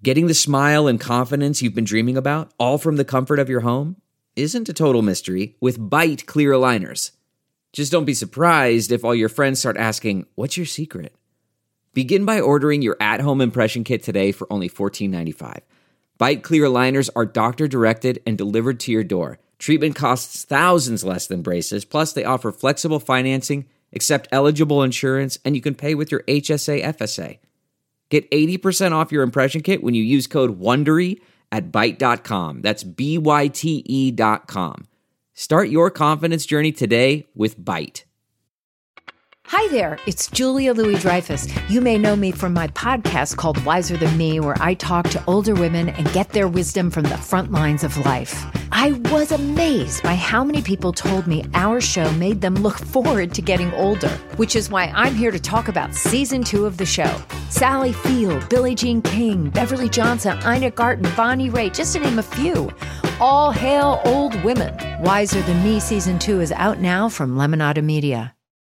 Getting the smile and confidence you've been dreaming about, all from the comfort of your home, isn't a total mystery with Byte clear aligners. Just don't be surprised if all your friends start asking, "What's your secret?" Begin by ordering your at-home impression kit today for only $14.95. Byte clear aligners are doctor-directed and delivered to your door. Treatment costs thousands less than braces, plus they offer flexible financing, accept eligible insurance, and you can pay with your HSA FSA. Get 80% off your impression kit when you use code WONDERY at Byte.com. That's BYTE.com. Start your confidence journey today with Byte. Hi there, it's Julia Louis-Dreyfus. You may know me from my podcast called Wiser Than Me, where I talk to older women and get their wisdom from the front lines of life. I was amazed by how many people told me our show made them look forward to getting older, which is why I'm here to talk about season 2 of the show. Sally Field, Billie Jean King, Beverly Johnson, Ina Garten, Bonnie Raitt, just to name a few. All hail old women. Wiser Than Me season 2 is out now from Lemonada Media.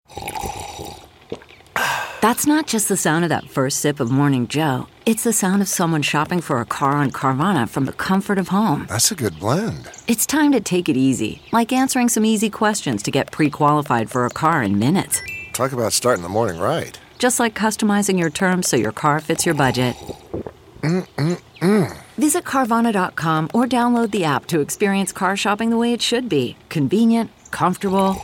That's not just the sound of that first sip of Morning Joe. It's the sound of someone shopping for a car on Carvana from the comfort of home. That's a good blend. It's time to take it easy, like answering some easy questions to get pre-qualified for a car in minutes. Talk about starting the morning right. Just like customizing your terms so your car fits your budget. Visit Carvana.com or download the app to experience car shopping the way it should be. Convenient, comfortable.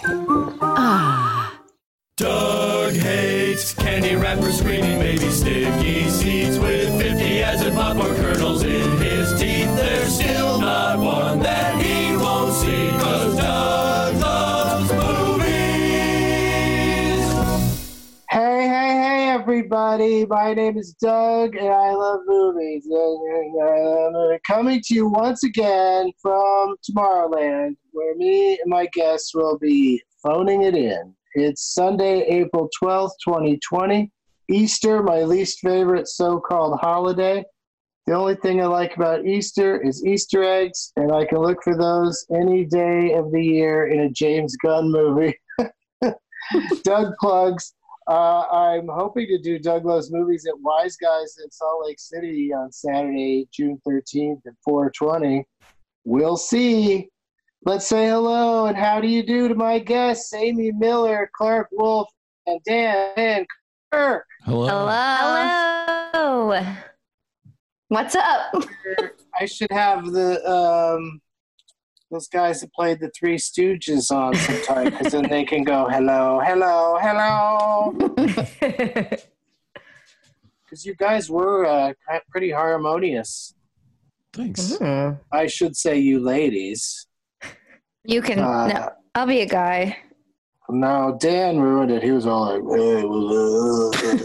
Doug hates candy wrappers, screaming baby sticky seeds with 50 acid popcorn kernels in his teeth. There's still not one that he won't see, 'cause Doug loves movies. Hey, everybody. My name is Doug, and I love movies. I'm coming to you once again from Tomorrowland, where me and my guests will be phoning it in. It's Sunday, April 12th, 2020. Easter, my least favorite so-called holiday. The only thing I like about Easter is Easter eggs, and I can look for those any day of the year in a James Gunn movie. Doug plugs. I'm hoping to do Doug Loves Movies at Wise Guys in Salt Lake City on Saturday, June 13th at 4:20. We'll see. Let's say hello and how do you do to my guests, Amy Miller, Clark Wolf, and Dan Kirk. Hello. Hello. What's up? I should have the those guys that played the Three Stooges on sometime, because then they can go hello, hello, hello. Because you guys were pretty harmonious. Thanks. Mm. I should say you ladies. You can. No, I'll be a guy. No, Dan ruined it. He was all like,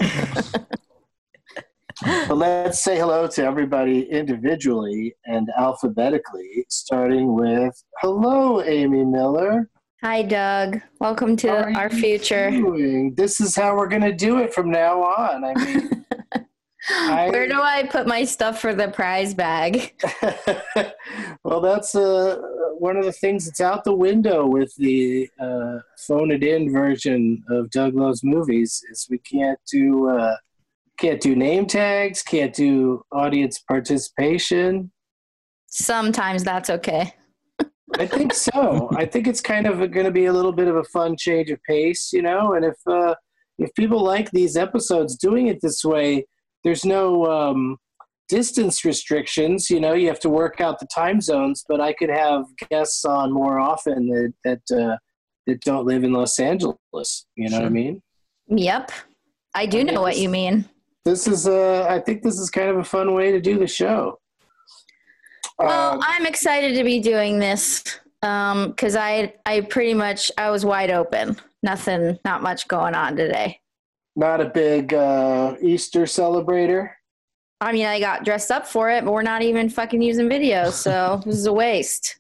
But let's say hello to everybody individually and alphabetically, starting with hello, Amy Miller. Hi, Doug. Welcome to our future. This is how we're going to do it from now on. I mean, where do I put my stuff for the prize bag? Well, that's one of the things that's out the window with the phone it in version of Doug Loves Movies is we can't do name tags, can't do audience participation. Sometimes that's okay. I think so. I think it's kind of going to be a little bit of a fun change of pace, you know. And if people like these episodes, doing it this way, there's no distance restrictions. You know, you have to work out the time zones. But I could have guests on more often that don't live in Los Angeles. You know what I mean? Yep, I do know what you mean. This is I think this is kind of a fun way to do the show. Well, I'm excited to be doing this because I was wide open. Not much going on today. Not a big Easter celebrator? I mean, I got dressed up for it, but we're not even fucking using video, so this is a waste.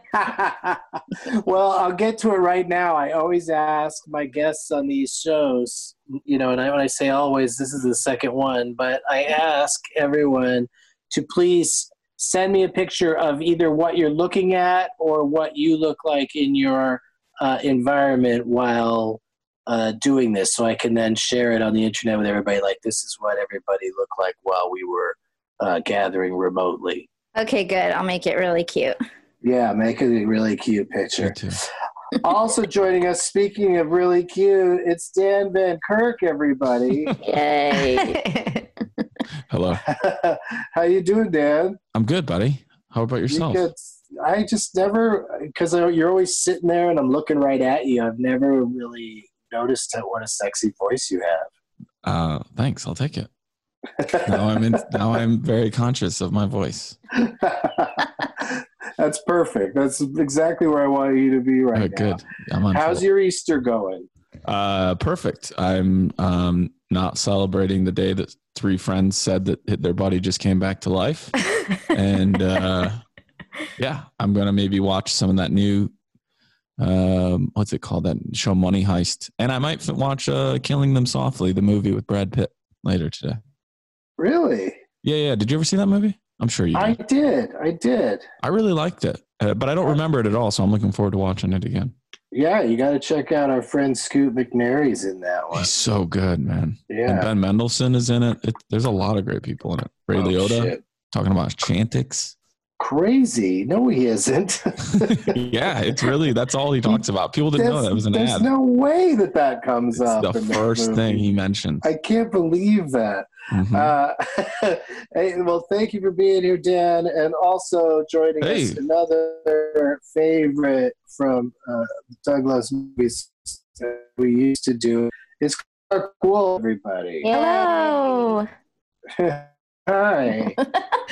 Well, I'll get to it right now. I always ask my guests on these shows, you know, and when I say always, this is the second one, but I ask everyone to please send me a picture of either what you're looking at or what you look like in your environment while doing this, so I can then share it on the internet with everybody. Like, this is what everybody looked like while we were gathering remotely. Okay, good. I'll make it really cute. Yeah, make it a really cute picture. Me too. Also joining us, speaking of really cute, it's Dan Van Kirk, everybody. Yay. Hello. How you doing, Dan? I'm good, buddy. How about yourself? I just never, because you're always sitting there and I'm looking right at you. I've never really noticed what a sexy voice you have. Thanks. I'll take it. Now I'm very conscious of my voice. That's perfect. That's exactly where I want you to be right now. Good. How's your Easter going? Perfect. I'm not celebrating the day that 3 friends said that their buddy just came back to life. And yeah, I'm going to maybe watch some of that new, what's it called? That show Money Heist. And I might watch Killing Them Softly, the movie with Brad Pitt later today. Really? Yeah. Did you ever see that movie? I'm sure you did. I did. I really liked it, but I don't remember it at all, so I'm looking forward to watching it again. Yeah, you got to check out our friend Scoot McNairy's in that one. He's so good, man. Yeah. And Ben Mendelsohn is in it. There's a lot of great people in it. Ray Liotta talking about Chantix. Crazy. No, he isn't. Yeah, that's all he talks about. People didn't know that was an ad. There's no way that comes up. The first thing he mentioned. I can't believe that. Mm-hmm. Hey, well, thank you for being here, Dan, and also joining us, another favorite from Douglas movies that we used to do. It's Clark Wool, everybody. Hello. Hi.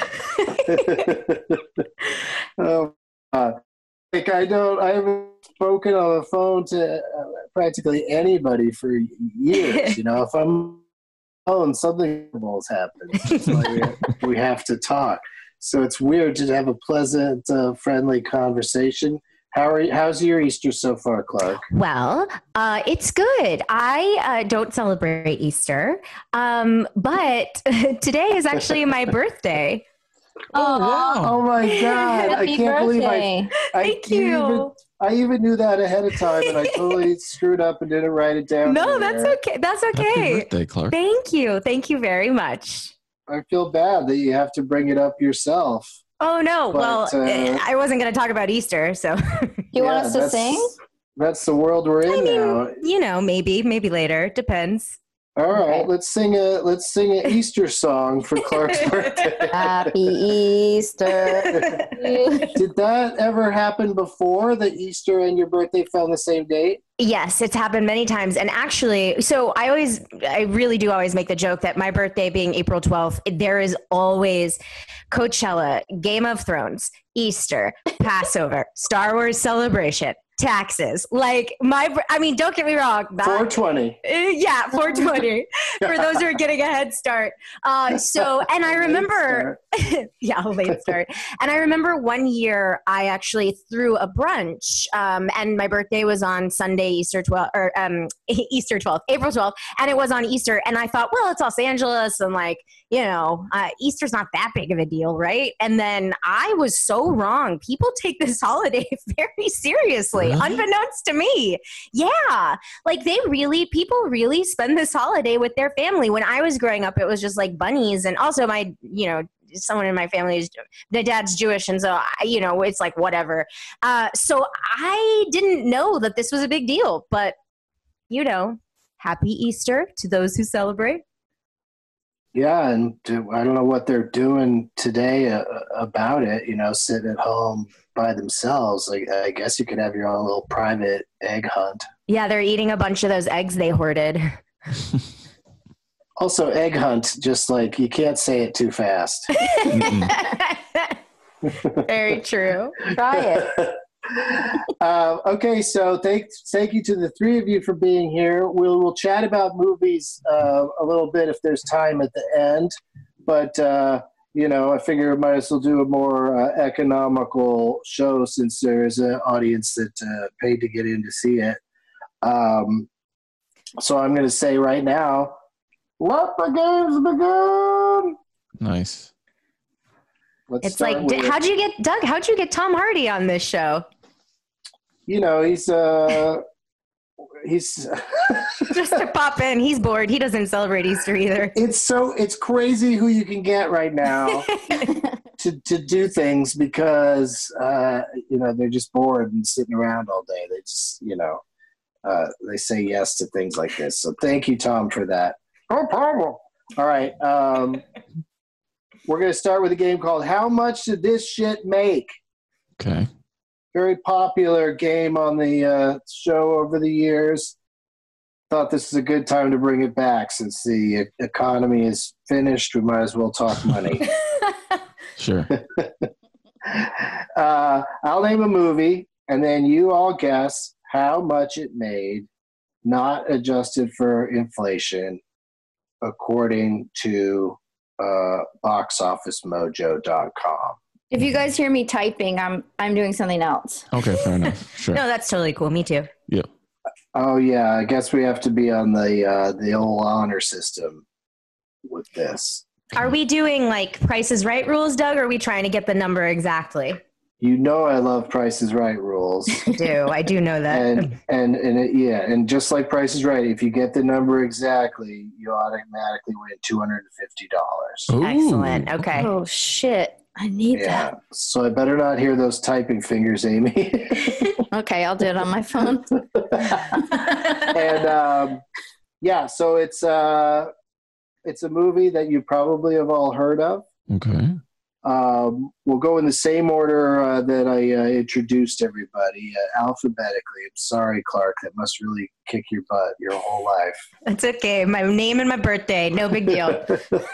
I haven't spoken on the phone to practically anybody for years. If I'm and something has happened, so we have to talk. So it's weird to have a pleasant, friendly conversation. How's your Easter so far, Clark? Well, it's good. I don't celebrate Easter, but today is actually my birthday. Oh, wow. Oh my God. Happy I can't believe Thank you. I even knew that ahead of time, and I totally screwed up and didn't write it down. No, that's okay. That's okay. Happy birthday, Clark. Thank you. Thank you very much. I feel bad that you have to bring it up yourself. Oh, no. But, I wasn't going to talk about Easter, so. You want us to sing? That's the world we're in now. Maybe later. Depends. All right, let's sing an Easter song for Clark's birthday. Happy Easter. Did that ever happen before, that Easter and your birthday fell on the same date? Yes, it's happened many times. And actually, so I really do always make the joke that my birthday being April 12th, there is always Coachella, Game of Thrones, Easter, Passover, Star Wars Celebration, taxes. Don't get me wrong. 420. Yeah, 420 for those who are getting a head start. And I remember, a late start. And I remember one year I actually threw a brunch, and my birthday was on Sunday, Easter 12th, April 12th, and it was on Easter. And I thought, well, it's Los Angeles, and Easter's not that big of a deal, right? And then I was so wrong. People take this holiday very seriously. Really? Unbeknownst to me. Yeah. People really spend this holiday with their family. When I was growing up, it was just like bunnies. And also someone in my family the dad's Jewish. And so, it's like whatever. So I didn't know that this was a big deal, but happy Easter to those who celebrate. Yeah, and I don't know what they're doing today about it, sitting at home by themselves. I guess you could have your own little private egg hunt. Yeah, they're eating a bunch of those eggs they hoarded. Also, egg hunt, just you can't say it too fast. Very true. Try it. Okay, so thank you to the three of you for being here. We'll chat about movies a little bit if there's time at the end, but I figure I might as well do a more economical show since there is an audience that paid to get in to see it. So I'm going to say right now, let the games begin. Nice. It's how'd you get Tom Hardy on this show? He's He's just to pop in. He's bored. He doesn't celebrate Easter either. It's crazy who you can get right now to do things because they're just bored and sitting around all day. They just they say yes to things like this. So thank you, Tom, for that. No problem. All right, we're gonna start with a game called "How Much Did This Shit Make?" Okay. Very popular game on the show over the years. Thought this is a good time to bring it back since the economy is finished. We might as well talk money. Sure. I'll name a movie, and then you all guess how much it made, not adjusted for inflation, according to boxofficemojo.com. If you guys hear me typing, I'm doing something else. Okay, fair enough. Sure. No, that's totally cool. Me too. Yep. Oh yeah, I guess we have to be on the old honor system with this. Are we doing like Price is Right rules, Doug, or are we trying to get the number exactly? You know I love Price is Right rules. I do know that. And just like Price is Right, if you get the number exactly, you automatically win $250. Excellent. Okay. Oh shit. I need that. So I better not hear those typing fingers, Amy. Okay, I'll do it on my phone. And so it's a movie that you probably have all heard of. Okay. We'll go in the same order that I introduced everybody, alphabetically. I'm sorry, Clark. That must really kick your butt your whole life. That's okay. My name and my birthday. No big deal.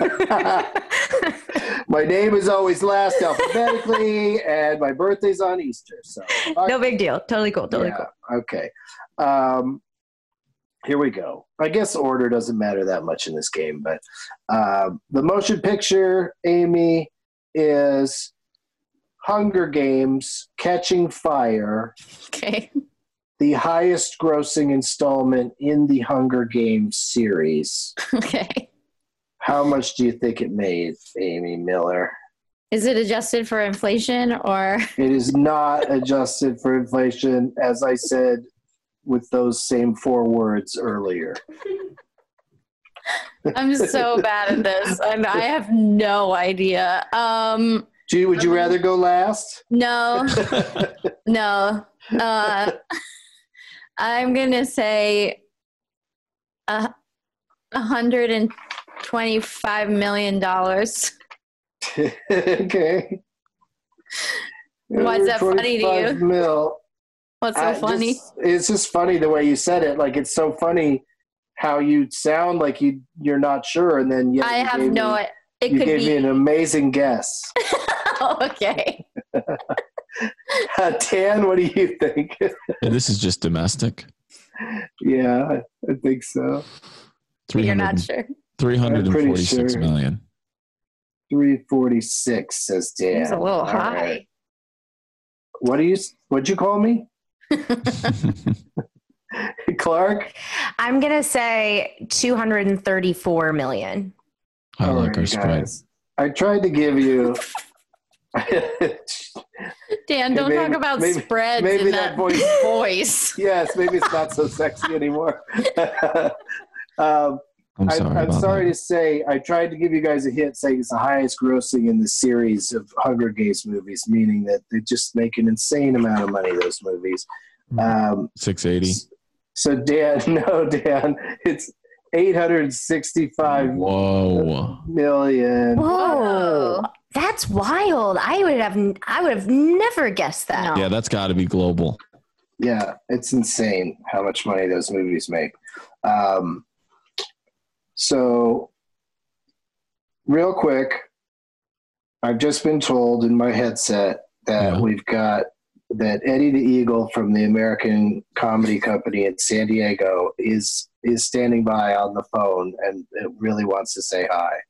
My name is always last alphabetically, and my birthday's on Easter. So no big deal. Totally cool. Cool. Okay. Here we go. I guess order doesn't matter that much in this game, but the motion picture, Amy, is Hunger Games: Catching Fire. Okay. The highest grossing installment in the Hunger Games series. Okay. How much do you think it made, Amy Miller? Is it adjusted for inflation or? It is not adjusted for inflation, as I said with those same 4 words earlier. I'm so bad at this, and I have no idea. Would you rather go last? No. No. I'm gonna say $125 million. Okay. Why's that funny to you? What's so funny? It's just funny the way you said it. Like, it's so funny how you sound like you're not sure, and then I have no. It you could gave be me an amazing guess. Okay. Dan, what do you think? This is just domestic. Yeah, I think so. You're not sure. 346 million. 346 says Dan. It's a little high. Right. What'd you call me? Clark? I'm going to say 234 million. I like our spread. I tried to give you... Dan, don't talk about spreads in that voice. Yes, maybe it's not so sexy anymore. I'm sorry to say, I tried to give you guys a hint saying it's the highest grossing in the series of Hunger Games movies, meaning that they just make an insane amount of money, those movies. 680. So Dan, it's 865 million. Whoa. That's wild. I would have never guessed that. Yeah, that's got to be global. Yeah, it's insane how much money those movies make. So, real quick, I've just been told in my headset that we've got that Eddie the Eagle from the American Comedy Company in San Diego is standing by on the phone and really wants to say hi.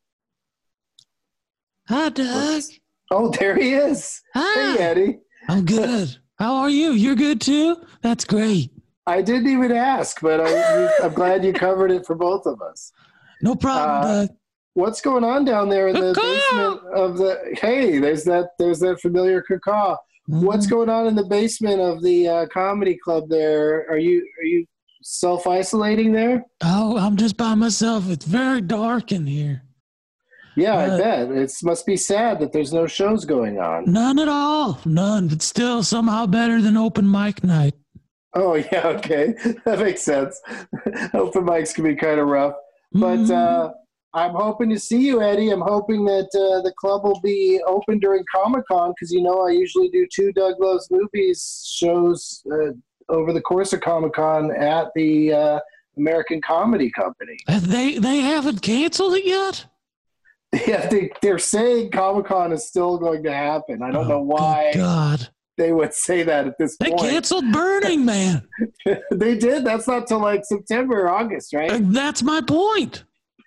Hi, Doug. Oh, there he is. Hi. Hey, Eddie. I'm good. How are you? You're good too? That's great. I didn't even ask, but I'm glad you covered it for both of us. No problem, Doug. What's going on down there in the basement of the? Hey, there's that familiar caw. What's going on in the basement of the comedy club there? Are you self-isolating there? Oh, I'm just by myself. It's very dark in here. Yeah, I bet. It must be sad that there's no shows going on. None at all. None. But still somehow better than open mic night. Oh, yeah, okay. That makes sense. Open mics can be kind of rough. But I'm hoping to see you, Eddie. I'm hoping that the club will be open during Comic-Con because, I usually do 2 Doug Loves Movies shows over the course of Comic-Con at the American Comedy Company. They haven't canceled it yet? Yeah, they're saying Comic-Con is still going to happen. I don't know why God. They would say that at this point. They canceled Burning Man. They did? That's not till like September or August, right? That's my point.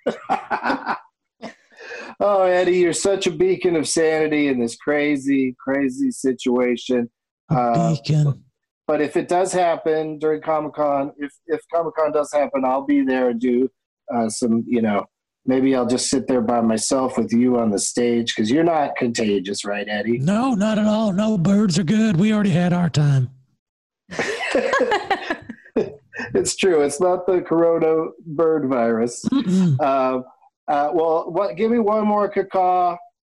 Oh, Eddie, you're such a beacon of sanity in this crazy, crazy situation. Beacon. But if it does happen during Comic-Con, if Comic-Con does happen, I'll be there and do some, maybe I'll just sit there by myself with you on the stage because you're not contagious, right, Eddie? No, not at all. No, birds are good. We already had our time. It's true. It's not the corona bird virus. Give me one more caw.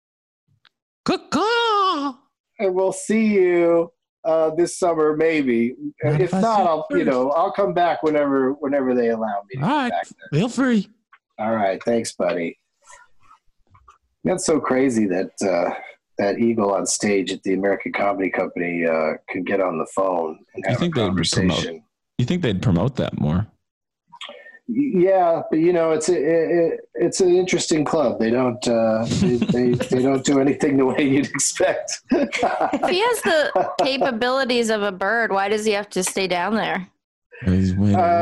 Caw. And we'll see you this summer, maybe. If not, I'll come back whenever they allow me to all come right. back there. Feel free. All right. Thanks, buddy. That's so crazy that that eagle on stage at the American Comedy Company could get on the phone and have a conversation. You think they'd promote that more? Yeah, but it's an interesting club. They don't they don't do anything the way you'd expect. If he has the capabilities of a bird, why does he have to stay down there? He's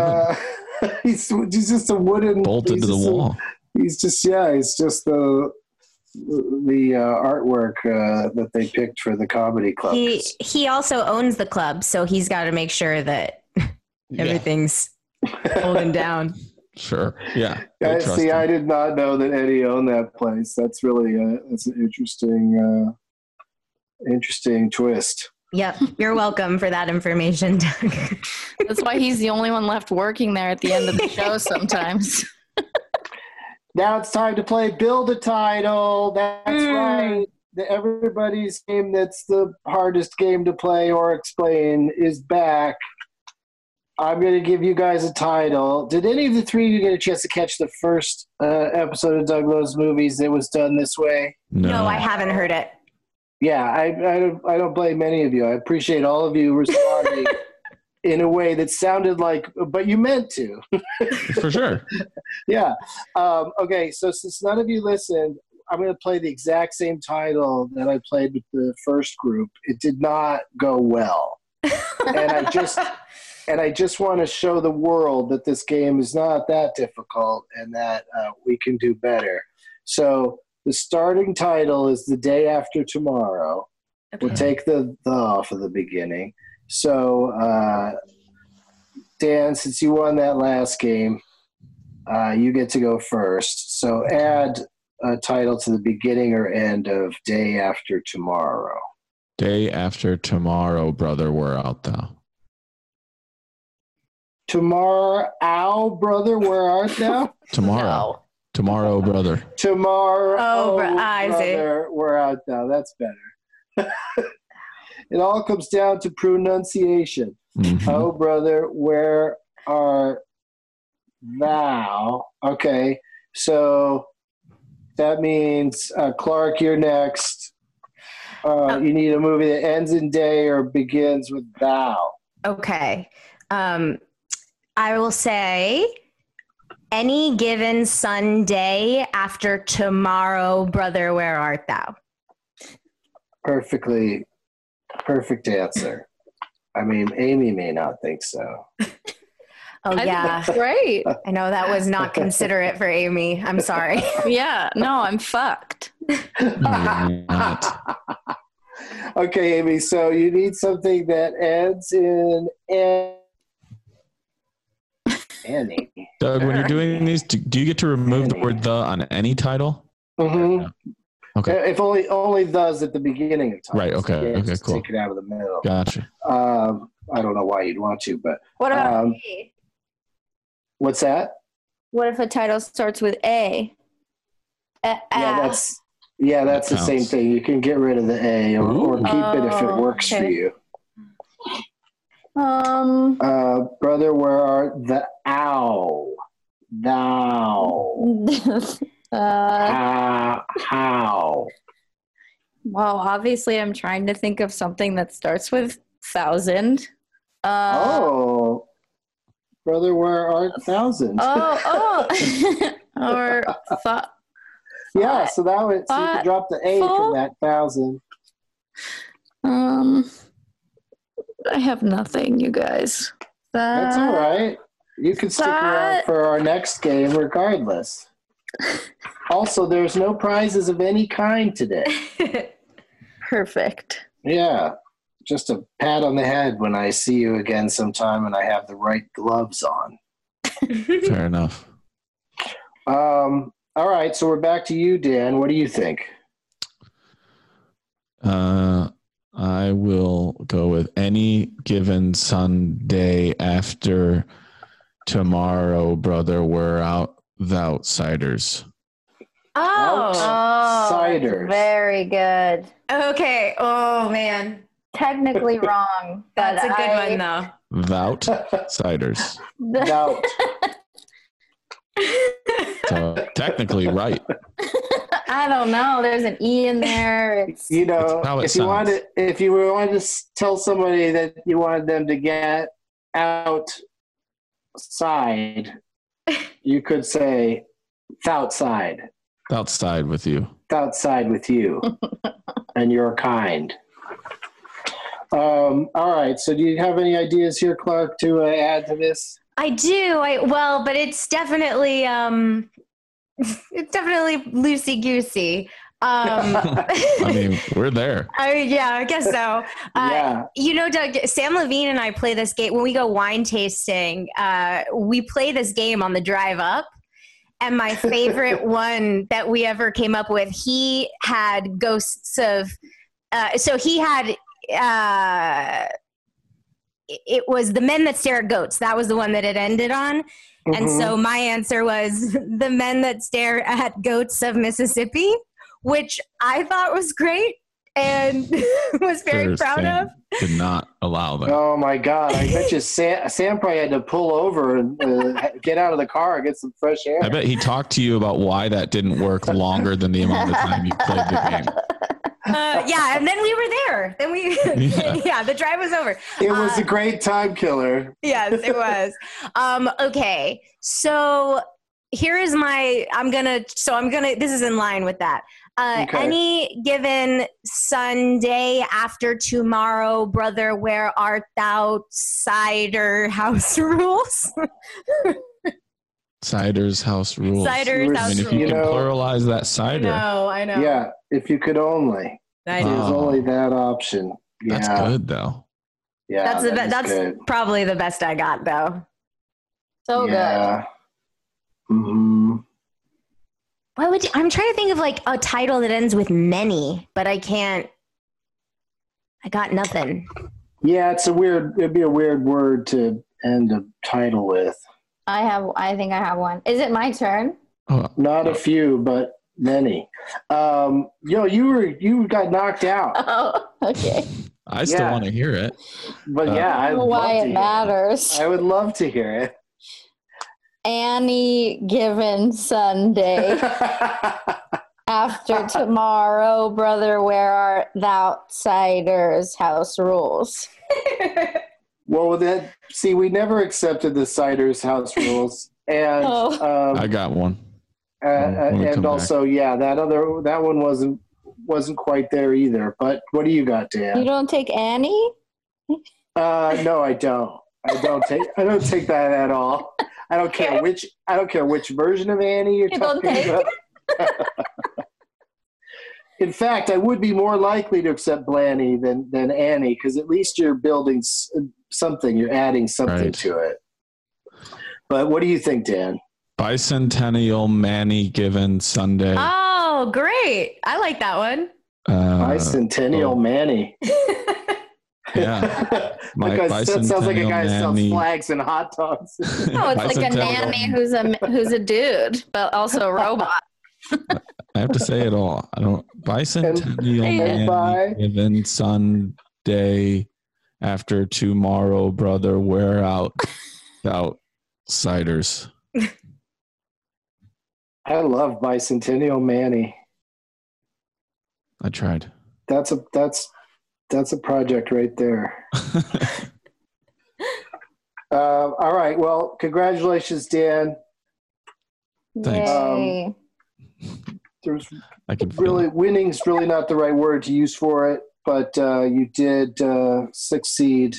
just a wooden bolted to the wall. He's just the artwork that they picked for the comedy club. He also owns the club, so he's got to make sure that everything's holding down. Sure. Yeah. I did not know that Eddie owned that place. That's really that's an interesting twist. Yep. You're welcome for that information, Doug. That's why he's the only one left working there at the end of the show sometimes. Now it's time to play Build a Title. That's right. Everybody's game that's the hardest game to play or explain is back. I'm going to give you guys a title. Did any of the three of you get a chance to catch the first episode of Doug Loves Movies that was done this way? No, I haven't heard it. Yeah, I don't blame any of you. I appreciate all of you responding in a way that sounded like, but you meant to. For sure. Yeah. Okay, so since none of you listened, I'm going to play the exact same title that I played with the first group. It did not go well. And I just want to show the world that this game is not that difficult and that we can do better. So the starting title is The Day After Tomorrow. Okay. We'll take the off of the beginning. So, Dan, since you won that last game, you get to go first. So add a title to the beginning or end of Day After Tomorrow. Day after tomorrow, brother, where art thou? Tomorrow, brother, where art thou? Tomorrow. No. Tomorrow, brother. Tomorrow, Isaac. brother, where art thou? That's better. It all comes down to pronunciation. Mm-hmm. Oh, brother, where art thou? Okay, so that means, Clark, you're next. You need a movie that ends in day or begins with thou. Okay. I will say Any Given Sunday After Tomorrow, brother, where art thou? Perfect answer. I mean, Amy may not think so. Oh, yeah. That's great. I know that was not considerate for Amy. I'm sorry. Yeah. No, I'm fucked. Okay, Amy, so you need something that ends in Annie. Doug, when you're doing these, do you get to remove the word the on any title? Mm-hmm. Okay. If only thes at the beginning of time. Right, okay. Okay, cool. Take it out of the middle. Gotcha. I don't know why you'd want to, but What about me? What's that? What if a title starts with A? That's the same thing. You can get rid of the A or keep it if it works for you. Brother, where art thou? How? Well, obviously, I'm trying to think of something that starts with 1,000. Brother, where art thousand? Or yeah, so that would so you could drop the A from that 1,000. I have nothing, you guys. That's all right. You can stick around for our next game regardless. Also, there's no prizes of any kind today. Perfect. Yeah. Just a pat on the head when I see you again sometime and I have the right gloves on. Fair enough. All right, so we're back to you, Dan. What do you think? I will go with any given Sunday after tomorrow, brother. We're out the outsiders. Outsiders. Very good. Okay. Oh, man. Technically wrong. That's a good one, though. Outsiders. Out. So technically right. I don't know. There's an E in there. If you wanted to tell somebody that you wanted them to get outside, you could say outside. Outside with you. Outside with you. And you're kind. All right. So do you have any ideas here, Clark, to add to this? I do. But it's definitely loosey goosey. I mean, we're there. I guess so. Yeah. Doug, Sam Levine and I play this game when we go wine tasting. We play this game on the drive up. And my favorite one that we ever came up with, he had ghosts of. So he had. It was The Men That Stare at Goats. That was the one that it ended on. Mm-hmm. And so my answer was The Men That Stare at Goats of Mississippi, which I thought was great and was very proud of. Did not allow that. Oh, my God. I bet you Sam probably had to pull over and get out of the car and get some fresh air. I bet he talked to you about why that didn't work longer than the amount of time you played the game. And then we were there. Then the drive was over. It was a great time killer. Yes, it was. Okay, so here is this is in line with that. Okay. Any given Sunday after tomorrow, brother, where art thou? Cider house rules. Cider's house rules. Cider's house rules. If you can pluralize that cider. I know. Yeah, if you could only. There's only that option. Yeah. That's good, though. Yeah, that's probably the best I got, though. So good. Mm-hmm. I'm trying to think of like a title that ends with many, but I can't. I got nothing. Yeah, it'd be a weird word to end a title with. I think I have one. Is it my turn? Not a few, but many. You got knocked out. Oh, okay. I still want to hear it. But I don't know why it matters. I would love to hear it. Any given Sunday after tomorrow, brother, where are the outsiders' house rules? Well, we never accepted the cider's house rules, and I got one. And also, that one wasn't quite there either. But what do you got, Dan? You don't take Annie? No, I don't. I don't take that at all. I don't care which version of Annie you're talking about. In fact, I would be more likely to accept Blanny than Annie, because at least you're building something. You're adding something to it. But what do you think, Dan? Bicentennial Manny given Sunday. Oh, great. I like that one. Bicentennial Manny. Yeah. Because that sounds like a guy who sells nanny. flags and hot dogs. No, it's like a nanny who's a dude, but also a robot. I have to say it all. I don't. Bicentennial nanny given Sunday after tomorrow, brother. Wear out outsiders. I love Bicentennial Manny. I tried. That's a project right there. All right. Well, congratulations, Dan. Thanks. There's I can really winning's really not the right word to use for it, but you did succeed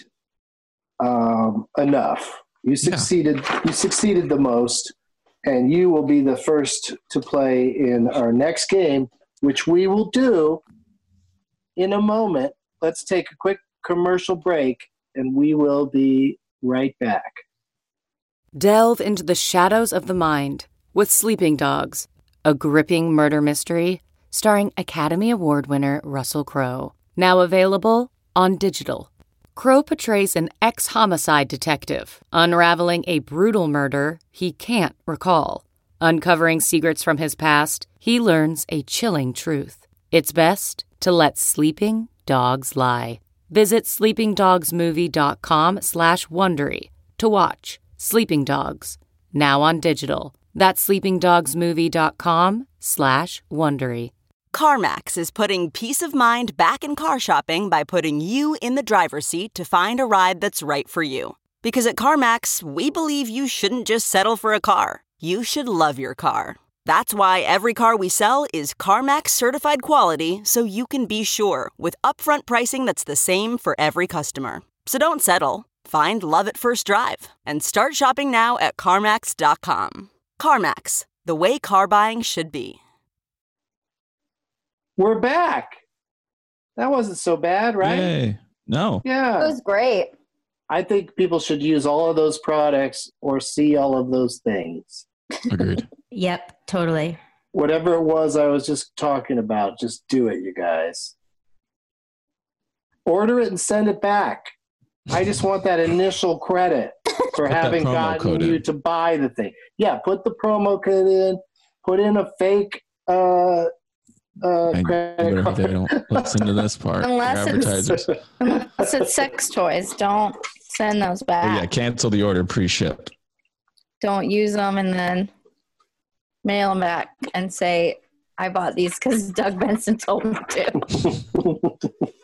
enough. You succeeded. Yeah. You succeeded the most, and you will be the first to play in our next game, which we will do in a moment. Let's take a quick commercial break, and we will be right back. Delve into the shadows of the mind with Sleeping Dogs, a gripping murder mystery starring Academy Award winner Russell Crowe. Now available on digital. Crowe portrays an ex-homicide detective unraveling a brutal murder he can't recall. Uncovering secrets from his past, he learns a chilling truth. It's best to let sleeping dogs lie. Visit sleepingdogsmovie.com/Wondery to watch Sleeping Dogs, now on digital. That's sleepingdogsmovie.com/Wondery. CarMax is putting peace of mind back in car shopping by putting you in the driver's seat to find a ride that's right for you. Because at CarMax, we believe you shouldn't just settle for a car. You should love your car. That's why every car we sell is CarMax certified quality, so you can be sure with upfront pricing that's the same for every customer. So don't settle. Find love at first drive and start shopping now at CarMax.com. CarMax, the way car buying should be. We're back. That wasn't so bad, right? Yay. No. Yeah. It was great. I think people should use all of those products or see all of those things. Agreed. Yep, totally. Whatever it was I was just talking about, just do it, you guys. Order it and send it back. I just want that initial credit for having gotten you to buy the thing. Yeah, put the promo code in, put in a fake credit card. They don't listen to this part. Unless it's sex toys, don't send those back. Yeah, cancel the order pre-shipped. Don't use them and then mail them back and say, I bought these because Doug Benson told me to.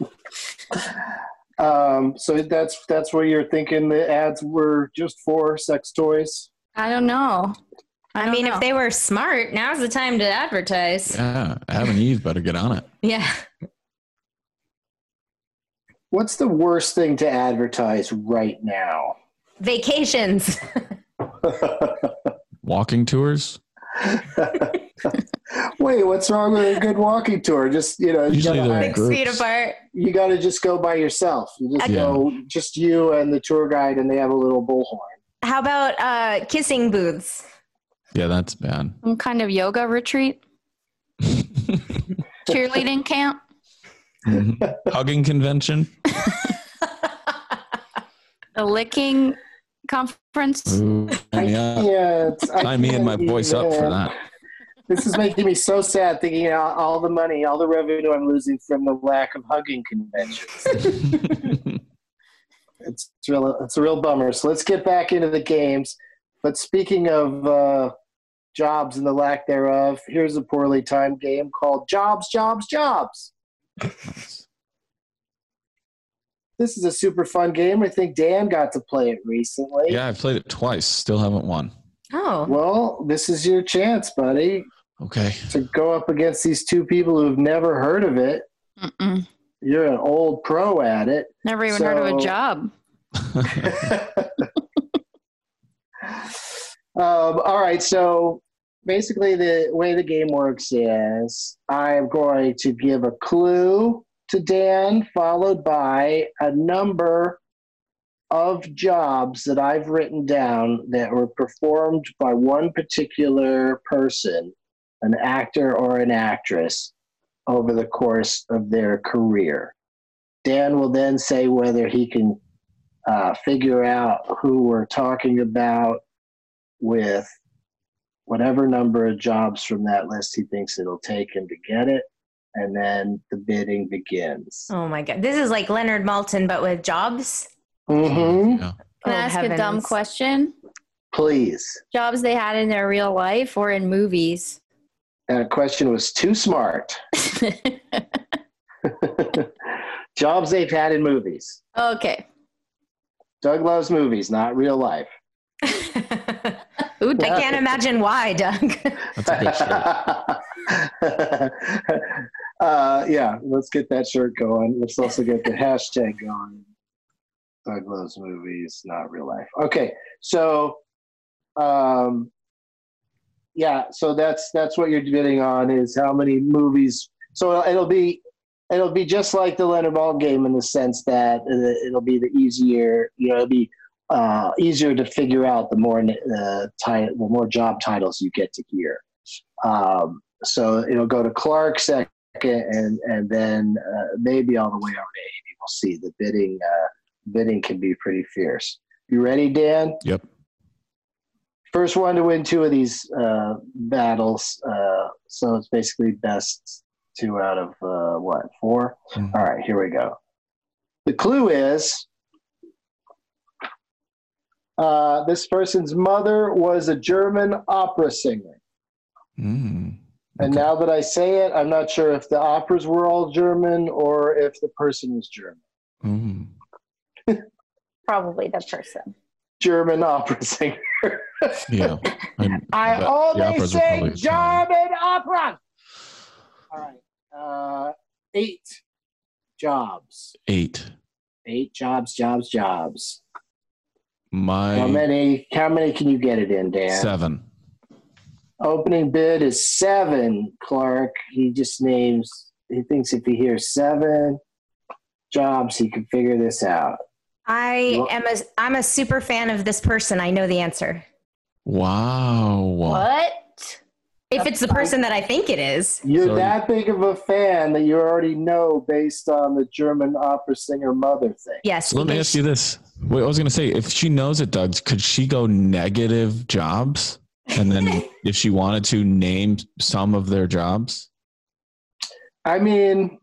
So that's where you're thinking the ads were just for sex toys? I don't know. I mean, if they were smart, now's the time to advertise. Yeah, Adam and Eve better get on it. Yeah. What's the worst thing to advertise right now? Vacations. Walking tours? Wait, what's wrong with a good walking tour? Just, usually they're 6 feet apart. You got to just go by yourself. You just go, just you and the tour guide, and they have a little bullhorn. How about kissing booths? Yeah, that's bad. Some kind of yoga retreat. Cheerleading camp. Mm-hmm. Hugging convention. A licking conference. Ooh, sign me and my voice up for that. This is making me so sad thinking all the money, all the revenue I'm losing from the lack of hugging conventions. It's a real bummer. So let's get back into the games. But speaking of jobs and the lack thereof, here's a poorly timed game called Jobs, Jobs, Jobs. This is a super fun game. I think Dan got to play it recently. Yeah, I've played it twice. Still haven't won. Oh. Well, this is your chance, buddy. Okay. To go up against these two people who've never heard of it. Mm-mm. You're an old pro at it. Never even heard of a job. All right. So basically the way the game works is I'm going to give a clue to Dan, followed by a number of jobs that I've written down that were performed by one particular person, an actor or an actress, over the course of their career. Dan will then say whether he can figure out who we're talking about with whatever number of jobs from that list he thinks it'll take him to get it. And then the bidding begins. Oh my God. This is like Leonard Maltin, but with jobs. Mm-hmm. Can I ask a dumb question? Please. Jobs they had in their real life or in movies? That question was too smart. Jobs they've had in movies. Okay. Doug loves movies, not real life. Ooh, I can't imagine why, Doug. That's a good shirt. Yeah, let's get that shirt going. Let's also get the hashtag going. Doug loves movies, not real life. Okay, so yeah, so that's what you're bidding on is how many movies. So it'll be just like the Leonard Maltin game in the sense that it'll be the easier, it'll be easier to figure out the more job titles you get to hear. So it'll go to Clark second, and then maybe all the way over to Amy. We'll see. The bidding can be pretty fierce. You ready, Dan? Yep. First one to win 2 of these battles. So it's basically best 2 out of 4? Mm-hmm. All right, here we go. The clue is this person's mother was a German opera singer. Mm. And now that I say it, I'm not sure if the operas were all German or if the person was German. Mm. Probably the person. German opera singer. Yeah. I only sing German opera. All right. 8 jobs. 8 jobs. How many can you get it in, Dan? 7. Opening bid is 7, Clark. He thinks if he hears 7 jobs, he can figure this out. I'm a super fan of this person. I know the answer. Wow. What? If it's the person that I think it is. You're that big of a fan that you already know based on the German opera singer mother thing. Yes. So let me ask you this. Wait, I was going to say, if she knows it, Doug, could she go negative jobs? And then if she wanted to name some of their jobs? I mean,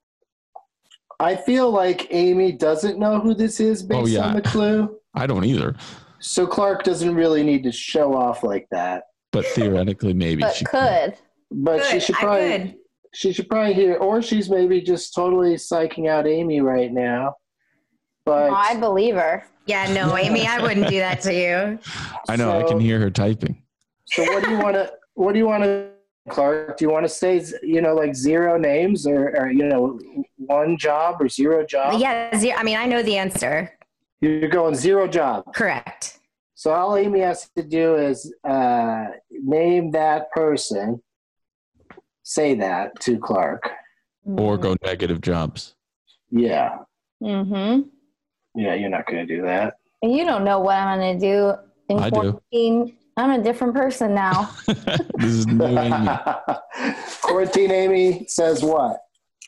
I feel like Amy doesn't know who this is based on the clue. I don't either. So Clark doesn't really need to show off like that. But theoretically, maybe she could. But she should probably hear, or she's maybe just totally psyching out Amy right now. But no, I believe her. Yeah, no, Amy, I wouldn't do that to you. I know. I can hear her typing. So what do you want to, Clark? Do you want to say, like 0 names or 1 job or 0 jobs? Yeah, I mean, I know the answer. You're going 0 jobs. Correct. So all Amy has to do is name that person, say that to Clark. Or go negative jobs. Yeah. Mm-hmm. Yeah, you're not going to do that. And you don't know what I'm going to do in I quarantine. Do. I'm a different person now. This is new Amy. Quarantine Amy says what?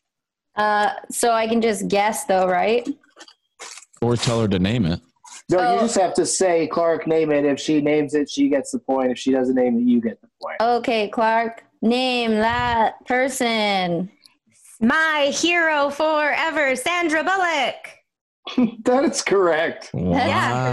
So I can just guess though, right? Or tell her to name it. No, you just have to say, Clark, name it. If she names it, she gets the point. If she doesn't name it, you get the point. Okay, Clark, name that person. My hero forever, Sandra Bullock. That is correct. Wow. Yeah,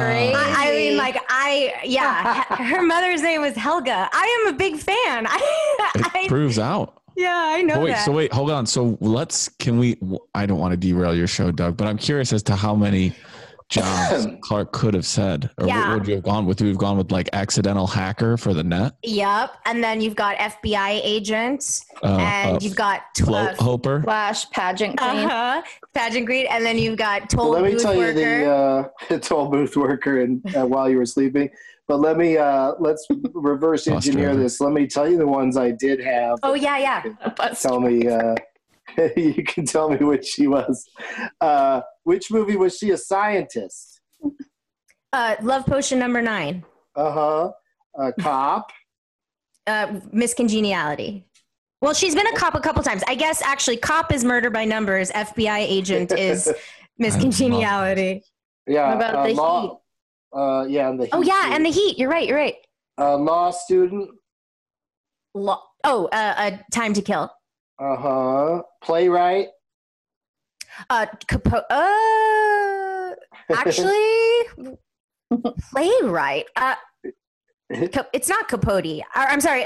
her mother's name was Helga. I am a big fan. It proves out. Yeah, I know that. So wait, hold on. So I don't want to derail your show, Doug, but I'm curious as to how many jobs Clark could have said. Or what would you have gone with? We've gone with like accidental hacker for the net. Yep. And then you've got FBI agent. And you've got float hoper. Slash pageant queen. Pageant queen. And then you've got toll booth worker. Let me tell you the toll booth worker and while you were sleeping. But let's reverse engineer this. Let me tell you the ones I did have. Oh, yeah. Tell me, you can tell me which she was. Which movie was she a scientist? Love Potion number 9. A cop. Miss Congeniality. Well, she's been a cop a couple times. I guess actually cop is Murder by Numbers. FBI agent is Miss Congeniality. Yeah. What about the law, yeah, and the heat. Oh, yeah, and the heat. You're right. Law student. Time to Kill. Uh-huh. Playwright. Actually, playwright. It's not Capote. I'm sorry.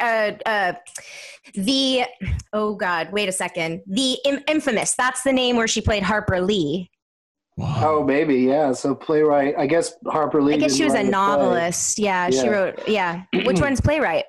Wait a second. The Infamous. That's the name where she played Harper Lee. Wow. Oh, maybe, yeah. So playwright. I guess Harper Lee. I guess she was a didn't write the novelist. play. Yeah, she wrote. Yeah. Which one's playwright?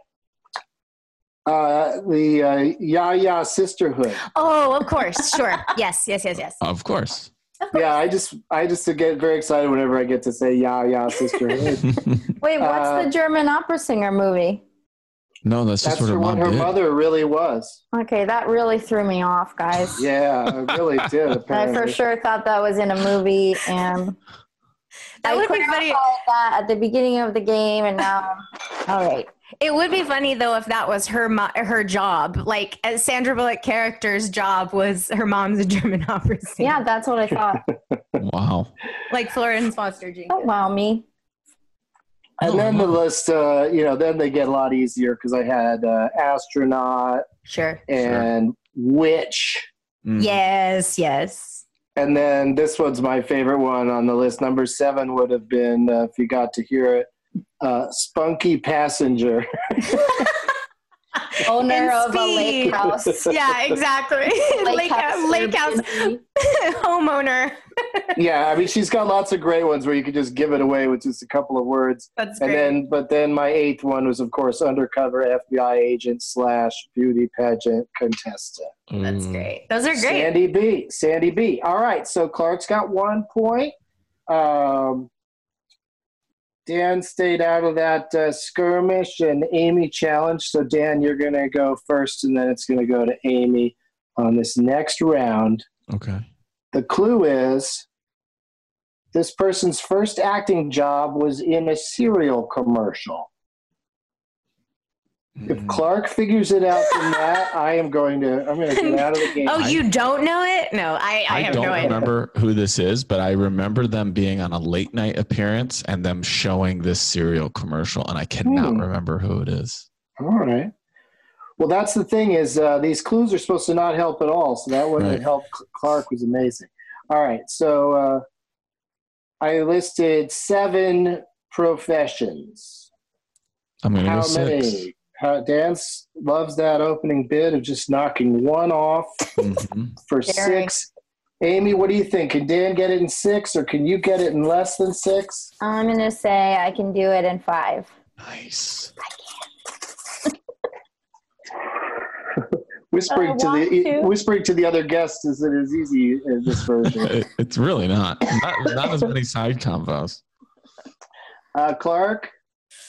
The Ya Sisterhood. Oh, of course. Sure. Yes. Of course. Yeah, I just get very excited whenever I get to say Ya Sisterhood. Wait, what's the German opera singer movie? No, that's just what her what mom her did. mother really was. Okay, that really threw me off, guys. Yeah, it really did. Apparently. I for sure thought that was in a movie, and That would be funny. That at the beginning of the game, and now, all right. It would be funny though if that was her job. Like as Sandra Bullock character's job was her mom's a German opera singer. Yeah, that's what I thought. Wow. Like Florence Foster Jenkins. Don't wow me. And then the list, then they get a lot easier because I had astronaut, and witch. Mm. Yes. And then this one's my favorite one on the list. Number 7 would have been, if you got to hear it, Spunky Passenger. Owner of a lake house. Yeah, exactly. Lake house homeowner. Yeah, I mean, she's got lots of great ones where you could just give it away with just a couple of words. That's great. But then my 8th one was, of course, undercover FBI agent / beauty pageant contestant. That's great. Those are great. Sandy B. All right, so Clark's got 1 point. Dan stayed out of that skirmish, and Amy challenged. So, Dan, you're going to go first, and then it's going to go to Amy on this next round. Okay. The clue is this person's first acting job was in a cereal commercial. If Clark figures it out from that, I'm going to get out of the game. Oh, you don't know it? No, I have no idea. I don't remember who this is, but I remember them being on a late night appearance and them showing this cereal commercial, and I cannot remember who it is. All right. Well, that's the thing is these clues are supposed to not help at all, so that wouldn't help. Clark was amazing. All right, so I listed 7 professions. I'm going to go 6. Many? Dan loves that opening bit of just knocking one off for 6. Amy, what do you think? Can Dan get it in 6, or can you get it in less than 6? I'm going to say I can do it in 5. Nice. Whispering to the other guests is it as easy as this version. It's really not as many side combos. Clark?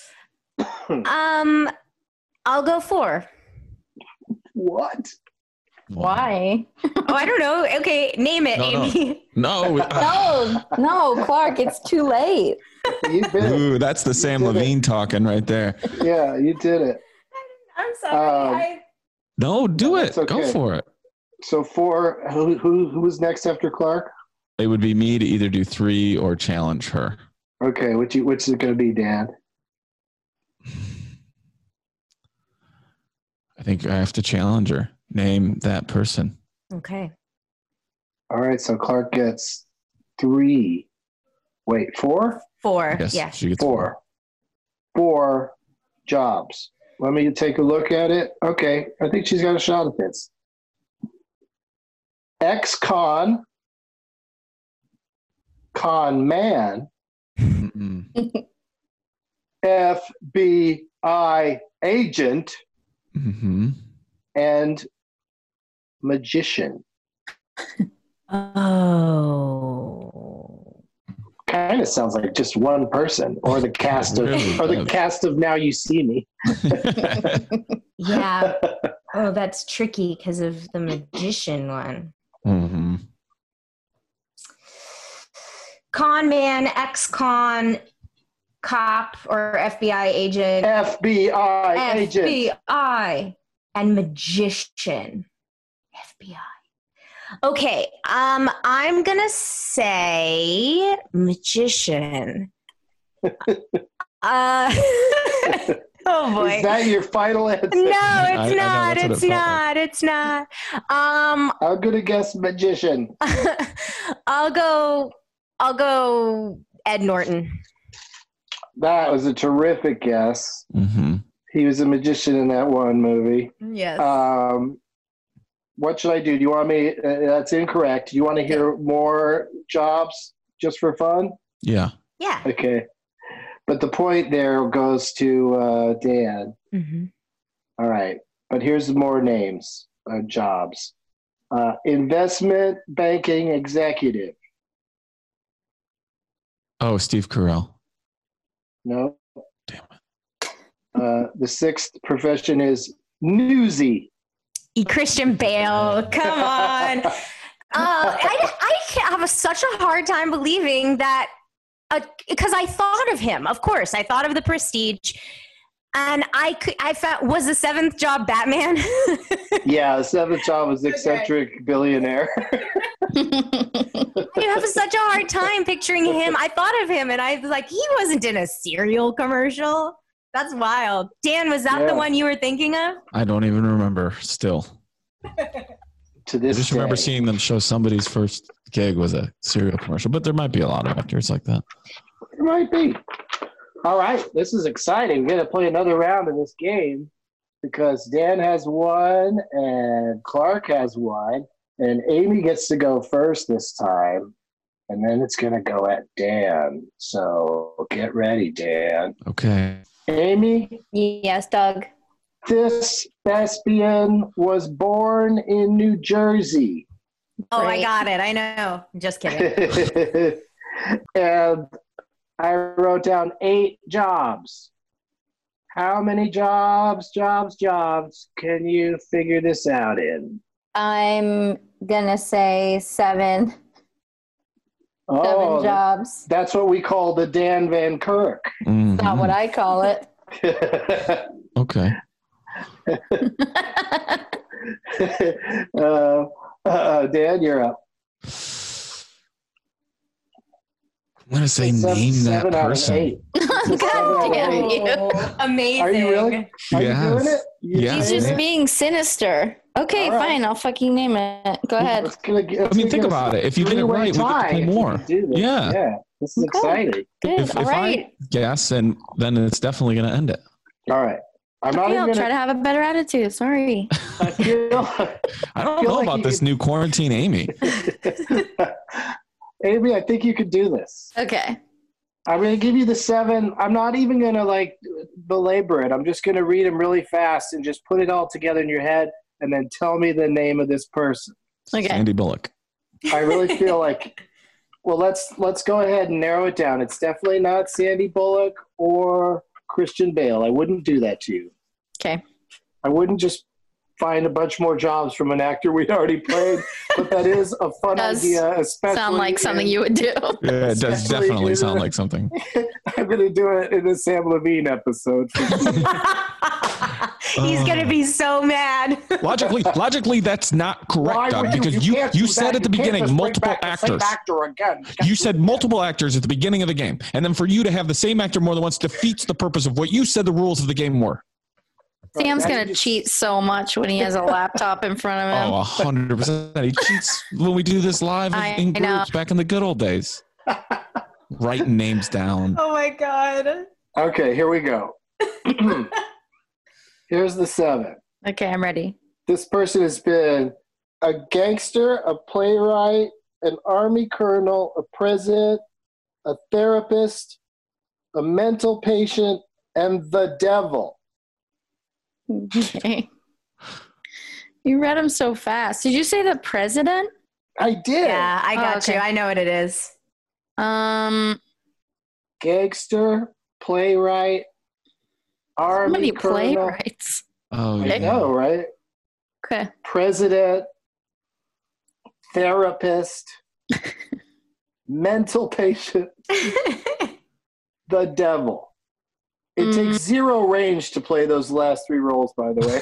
I'll go 4. What? Why? Oh, I don't know. Okay, name it, Amy. No, Clark, it's too late. Ooh, that's the Sam Levine talking right there. Yeah, you did it. I'm sorry. No, do it. Okay. Go for it. So 4, who was next after Clark? It would be me to either do 3 or challenge her. Okay, which is it going to be, Dan? I think I have to challenge her. Name that person. Okay. All right, so Clark gets 3. Wait, 4? 4. Yes, yeah. she gets 4. 4 jobs. Let me take a look at it. Okay, I think she's got a shot at this. Ex-con, con man, FBI agent, and magician. Oh. Kind of sounds like just one person, or the cast of Now You See Me. Yeah. Oh, that's tricky because of the magician one. Mm-hmm. Con man, ex-con, cop, or FBI agent. FBI agent. FBI and magician. FBI. Okay, I'm gonna say magician. Oh boy. Is that your final answer? No, it's not. It's not. It's not. I'm gonna guess magician. I'll go Ed Norton. That was a terrific guess. Mm-hmm. He was a magician in that one movie. Yes. What should I do? Do you want me? That's incorrect. Do you want to hear more jobs just for fun? Yeah. Yeah. Okay. But the point there goes to Dan. Mm-hmm. All right. But here's more names, jobs. Investment banking executive. Oh, Steve Carell. No. Damn it. The sixth profession is newsy. Christian Bale. Come on. I have such a hard time believing that. Because I thought of him, of course. I thought of The Prestige, and I found, was the seventh job Batman? Yeah, the seventh job was eccentric billionaire. I have such a hard time picturing him. I thought of him, and I was like, he wasn't in a cereal commercial. That's wild. Dan, was that the one you were thinking of? I don't even remember still. To this I just remember seeing them show somebody's first gig was a cereal commercial, but there might be a lot of actors like that. It might be. All right, this is exciting. We're going to play another round of this game because Dan has one and Clark has one, and Amy gets to go first this time, and then it's going to go at Dan. So get ready, Dan. Okay. Amy? Yes, Doug. This thespian was born in New Jersey. Oh, I got it. I know. Just kidding. And I wrote down 8 jobs. How many jobs can you figure this out in? I'm going to say 7. Oh, 7 jobs. That's what we call the Dan Van Kirk. Mm-hmm. Not what I call it. Okay. Dan, you're up. I'm going to say name that person. God damn you. Amazing. Are you really? Are you doing it? He's just being sinister. Okay, fine. I'll fucking name it. Go ahead. Think about it. If you get it right, we can play more. Yeah. This is exciting. If I guess, and then it's definitely going to end it. All right. I'll try to have a better attitude. Sorry. I don't know about this new quarantine Amy. Amy, I think you could do this. Okay. I'm going to give you the 7. I'm not even going to belabor it. I'm just going to read them really fast and just put it all together in your head and then tell me the name of this person. Okay. Sandy Bullock. I really feel like, well, let's go ahead and narrow it down. It's definitely not Sandy Bullock or Christian Bale. I wouldn't do that to you. Okay. I wouldn't just find a bunch more jobs from an actor we'd already played, but that is a fun idea, especially. Sound like something you would do. Yeah, it does definitely sound like something. I'm going to do it in the Sam Levine episode. He's going to be so mad. Logically, that's not correct, Doug, because you said at the beginning multiple actors. You said multiple actors at the beginning of the game, and then for you to have the same actor more than once defeats the purpose of what you said the rules of the game were. Sam's going to cheat so much when he has a laptop in front of him. Oh, 100%. He cheats when we do this live in groups back in the good old days. Writing names down. Oh, my God. Okay, here we go. Here's the 7. Okay, I'm ready. This person has been a gangster, a playwright, an army colonel, a president, a therapist, a mental patient, and the devil. Okay. You read them so fast. Did you say the president? I did. Yeah, I got you. I know what it is. Gangster, playwright, army colonel. Playwrights. Oh, I know, right? Okay. President, therapist, mental patient, the devil. It takes zero range to play those last 3 roles, by the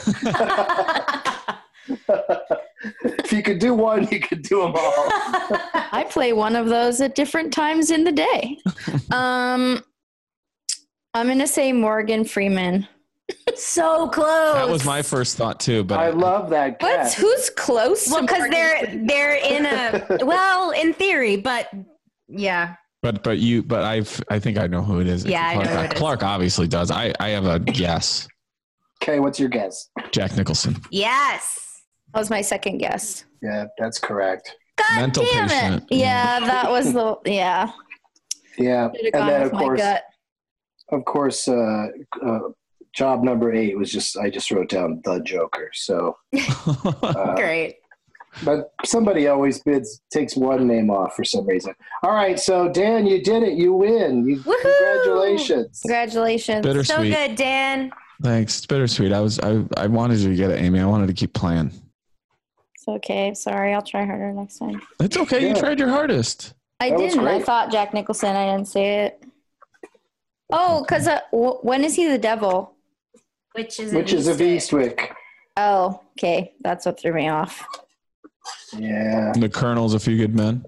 way. If you could do one, you could do them all. I play one of those at different times in the day. I'm going to say Morgan Freeman. So close. That was my first thought too, but I love that cat. Who's close? Well, because they're in a in theory, but yeah. But I think I know who it is. Yeah, I know who it is. Clark obviously does. I have a guess. Okay, what's your guess? Jack Nicholson. Yes. That was my second guess. Yeah, that's correct. God Mental damn patient. it. Yeah, that was yeah. Yeah, Should've and gone then with my gut. of course, job number 8 was I just wrote down the Joker. So Great. But somebody always takes one name off for some reason. All right, so Dan, you did it. You win. Congratulations. Congratulations. Bittersweet. So good, Dan. Thanks. It's bittersweet. I wanted you to get it, Amy. I wanted to keep playing. It's okay. Sorry. I'll try harder next time. It's okay. Yeah. You tried your hardest. I didn't. I thought Jack Nicholson. I didn't say it. Oh, because when is he the devil? Which is of Eastwick. Oh, okay. That's what threw me off. Yeah. The Colonel's A Few Good Men.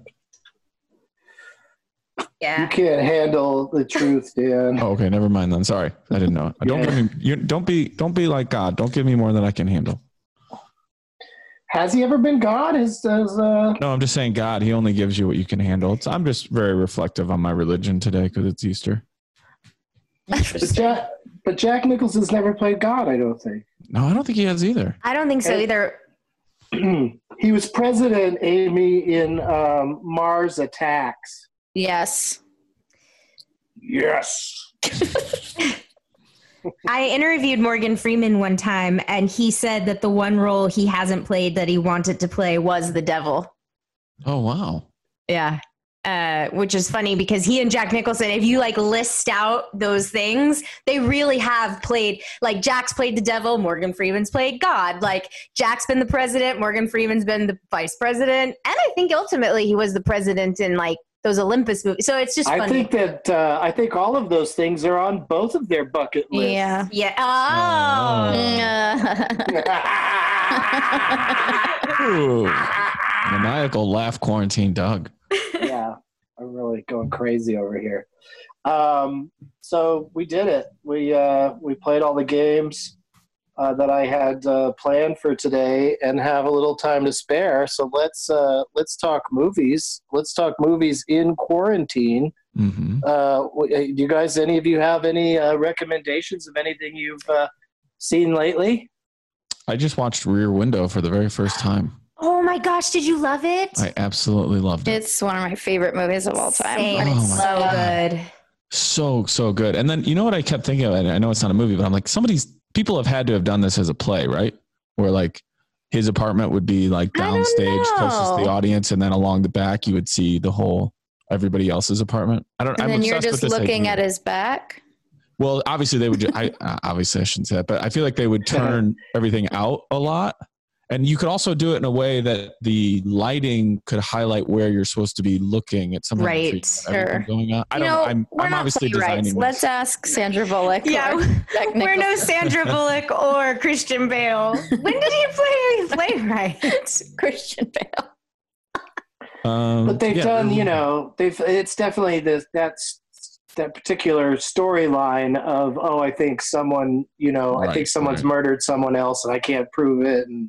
Yeah. You can't handle the truth, Dan. Oh, okay. Never mind then. Sorry. I didn't know it. Don't be like God. Don't give me more than I can handle. Has he ever been God? No, I'm just saying God. He only gives you what you can handle. I'm just very reflective on my religion today because it's Easter. But Jack Nicholson's never played God, I don't think. No, I don't think he has either. I don't think so either. He was president, Amy, in Mars Attacks. Yes. Yes. I interviewed Morgan Freeman one time, and he said that the one role he hasn't played that he wanted to play was the devil. Oh, wow. Yeah. Which is funny because he and Jack Nicholson, if you list out those things, they really have played, Jack's played the devil, Morgan Freeman's played God. Jack's been the president, Morgan Freeman's been the vice president. And I think ultimately he was the president in those Olympus movies. So it's just funny. I think all of those things are on both of their bucket lists. Yeah. Yeah. Oh. Ooh. Maniacal laugh quarantine Doug. Yeah. I'm really going crazy over here. So we did it. We played all the games that I had planned for today and have a little time to spare. So let's talk movies. Let's talk movies in quarantine. Mm-hmm. Do you guys, any of you have any recommendations of anything you've seen lately? I just watched Rear Window for the very first time. Oh my gosh, did you love it? I absolutely loved it. It's one of my favorite movies of all time. Same. It's so good. So good. And then you know what I kept thinking of? And I know it's not a movie, but I'm like, people have had to have done this as a play, right? Where his apartment would be downstage closest to the audience, and then along the back you would see everybody else's apartment. And then you're just looking at his back. Well, obviously they would. Obviously I shouldn't say that, but I feel like they would turn everything out a lot. And you could also do it in a way that the lighting could highlight where you're supposed to be looking at something. Right. Sure. Going on. I don't know. I'm obviously designing. Let's ask Sandra Bullock. Yeah. We're no Sandra Bullock or Christian Bale. When did he play Playwright? Christian Bale. But they've done, it's definitely that particular storyline of, I think someone, I think someone's murdered someone else and I can't prove it. And,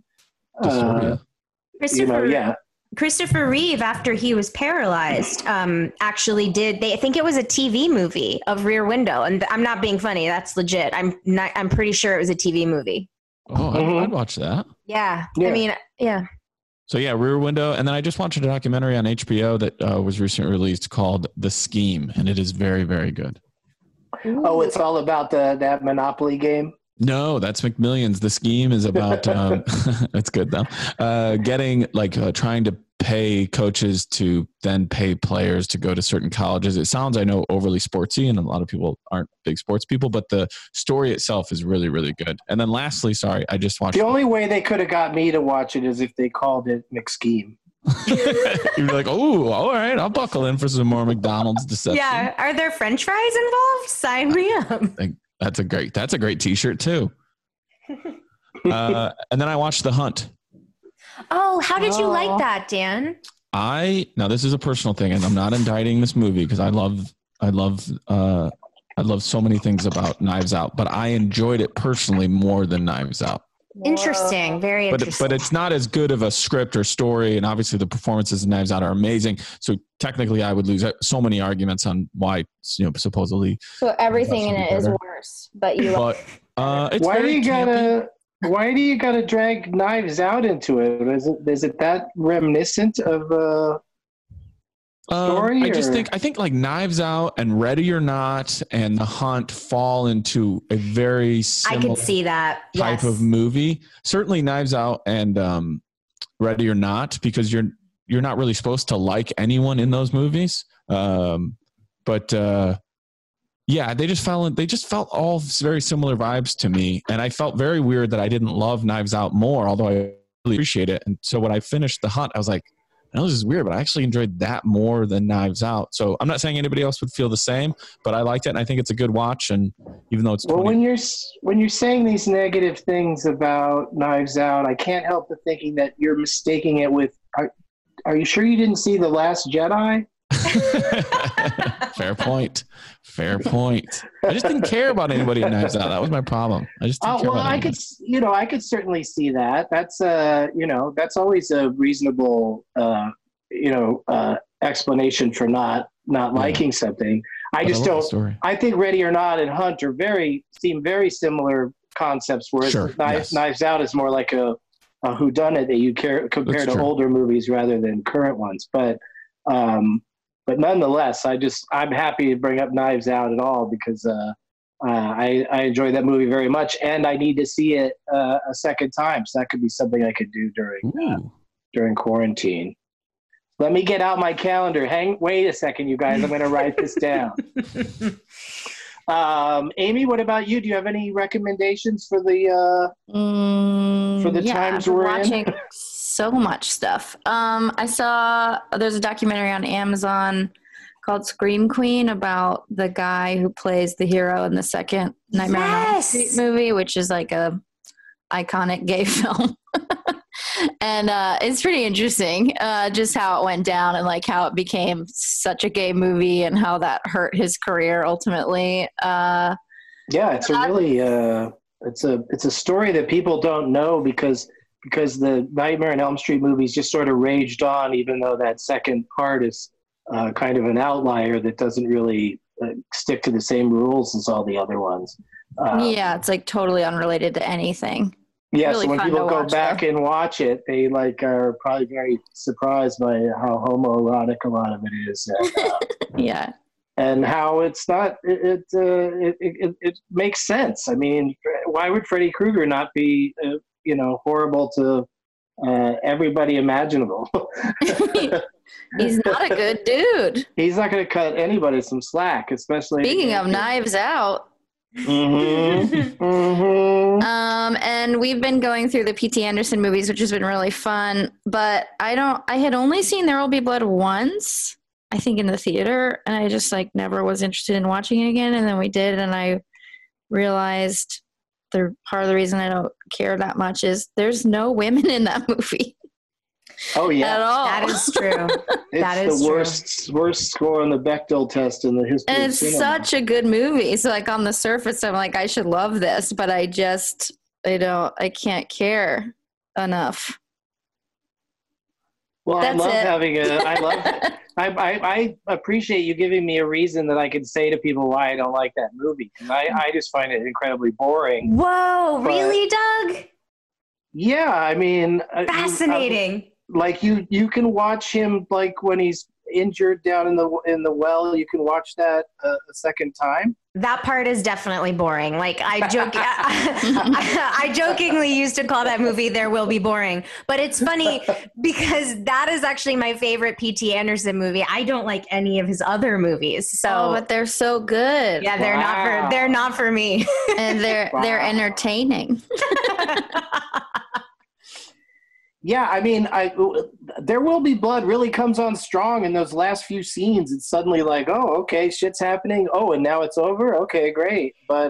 Christopher Reeve, after he was paralyzed, actually I think it was a TV movie of Rear Window. And I'm not being funny. That's legit. I'm pretty sure it was a TV movie. Oh, I'd watch that. Yeah. Yeah. I mean, yeah. So Rear Window. And then I just watched a documentary on HBO that was recently released called The Scheme. And it is very, very good. Ooh. Oh, it's all about that Monopoly game? No, that's McMillions. The Scheme is about, that's good though. Getting trying to pay coaches to then pay players to go to certain colleges. It sounds, I know, overly sportsy, and a lot of people aren't big sports people, but the story itself is really, really good. And then lastly, sorry, I just watched. The only way they could have got me to watch it is if they called it McScheme. You'd be like, oh, all right, I'll buckle in for some more McDonald's deception. Yeah. Are there French fries involved? Sign me up. That's a great t-shirt too. And then I watched The Hunt. Oh, how did you like that, Dan? Now this is a personal thing, and I'm not indicting this movie because I love so many things about Knives Out, but I enjoyed it personally more than Knives Out. Interesting. Very interesting. But it's not as good of a script or story, and obviously the performances in Knives Out are amazing. So technically, I would lose so many arguments on why, supposedly. So everything in it is worse, but you. But it's why do you campy. Why do you gotta drag Knives Out into it? Is it that reminiscent of a story? I think like Knives Out and Ready or Not and The Hunt fall into a very similar I could see that type of movie. Certainly Knives Out and Ready or Not, because you're not really supposed to like anyone in those movies. Yeah, they just felt all very similar vibes to me. And I felt very weird that I didn't love Knives Out more, although I really appreciate it. And so when I finished The Hunt, I was like, I know this is weird, but I actually enjoyed that more than Knives Out. So I'm not saying anybody else would feel the same, but I liked it. And I think it's a good watch. And even though it's when you're saying these negative things about Knives Out, I can't help but thinking that you're mistaking it with, are you sure you didn't see The Last Jedi? Fair point. I just didn't care about anybody in Knives Out. That was my problem. I just didn't care about anybody. I could certainly see that. That's that's always a reasonable explanation for not liking something. I just don't. Story. I think Ready or Not and Hunt seem very similar concepts, whereas Knives Out is more like a whodunit that you compare to older movies rather than current ones. But nonetheless, I'm happy to bring up Knives Out at all because I enjoyed that movie very much, and I need to see it a second time. So that could be something I could do during quarantine. Let me get out my calendar. Wait a second, you guys. I'm going to write this down. Amy, what about you? Do you have any recommendations for the times we're watching in? So much stuff. I saw there's a documentary on Amazon called Scream Queen about the guy who plays the hero in the second Nightmare on Elm Street movie, which is like a iconic gay film. And it's pretty interesting just how it went down and like how it became such a gay movie and how that hurt his career ultimately. It's a story that people don't know because the Nightmare on Elm Street movies just sort of raged on, even though that second part is kind of an outlier that doesn't really stick to the same rules as all the other ones. It's like totally unrelated to anything. Yeah, really so when people go back and watch it, they are probably very surprised by how homoerotic a lot of it is. And, and how it's not. It makes sense. I mean, why would Freddy Krueger not be horrible to everybody imaginable? He's not a good dude. He's not going to cut anybody some slack, especially. Speaking of Knives Out. Mm-hmm. Mm-hmm. And we've been going through the P.T. Anderson movies, which has been really fun. But I had only seen There Will Be Blood once, I think, in the theater, and I just never was interested in watching it again. And then we did, and I realized part of the reason I don't care that much is there's no women in that movie. Oh yeah, at all. That is true. It's the worst score on the Bechdel test in the history. And it's of cinema. such a good movie. So on the surface, I'm like, I should love this, but I can't care enough. Well, I appreciate you giving me a reason that I can say to people why I don't like that movie. And I just find it incredibly boring. Whoa, really, Doug? Yeah, I mean, fascinating. You can watch him when he's injured down in the well. You can watch that a second time. That part is definitely boring. I jokingly used to call that movie There Will Be Boring, but it's funny because that is actually my favorite P.T. Anderson movie. I don't like any of his other movies. But they're so good. Yeah, they're not for me. And they're entertaining. Yeah, I mean, There Will Be Blood really comes on strong in those last few scenes. It's suddenly like, oh, okay, shit's happening. Oh, and now it's over. Okay, great. But